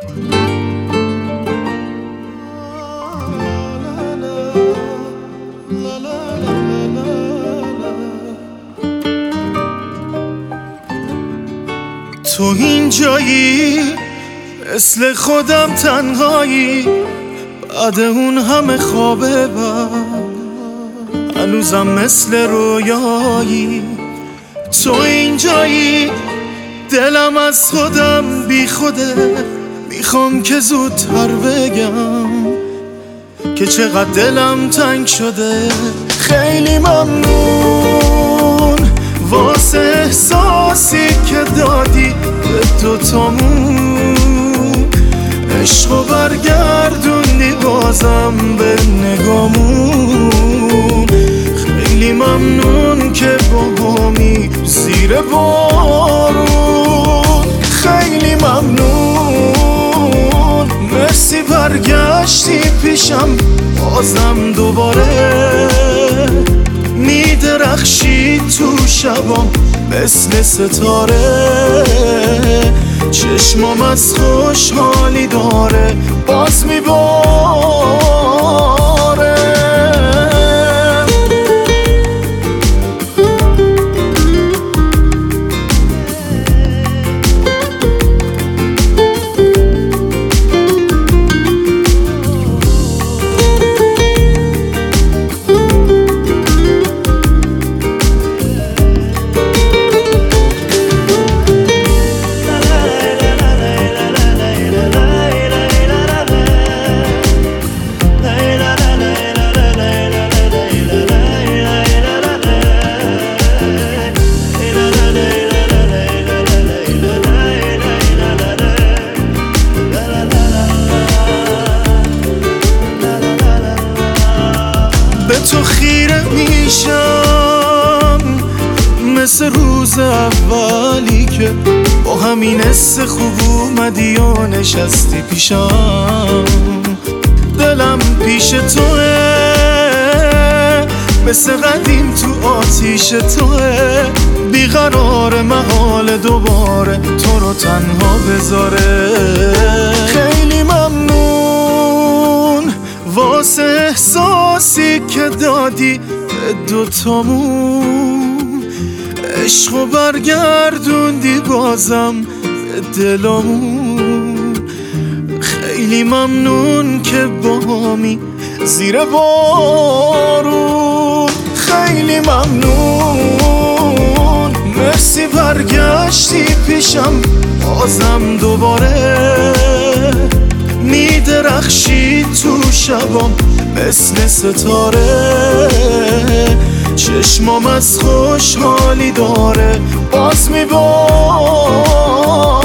تو اینجایی مثل خودم تنهایی، بعد اون همه خوابه هنوزم مثل رویایی. تو اینجایی دلم از خودم بی خوده، میخوام که زودتر بگم که چقدر دلم تنگ شده. خیلی ممنون واسه احساسی که دادی به دوتامون، عشقو برگردوندی بازم به نگامون. خیلی ممنون که با همی زیر بارون. خیلی ممنون، مرسی برگشتی پیشم بازم دوباره. میدرخشی تو شبام مثل ستاره، چشمام از خوشحالی داره باز میباره. به تو خیره میشم مثل روز اولی که با همین حس خوب اومدی و نشستی پیشم. دلم پیش توه مثل قدیم تو آتیش توه، بیقرار محال دوباره تو رو تنها بذاره. خیلی ممنون واسه احساسی که دادی به دوتامون، عشقو برگردوندی بازم به دلامون. خیلی ممنون که با همی زیر بارون. خیلی ممنون، مرسی برگشتی پیشم بازم دوباره. میدرخشی تو شبام مثل ستاره، چشمام از خوشحالی داره باز میباره.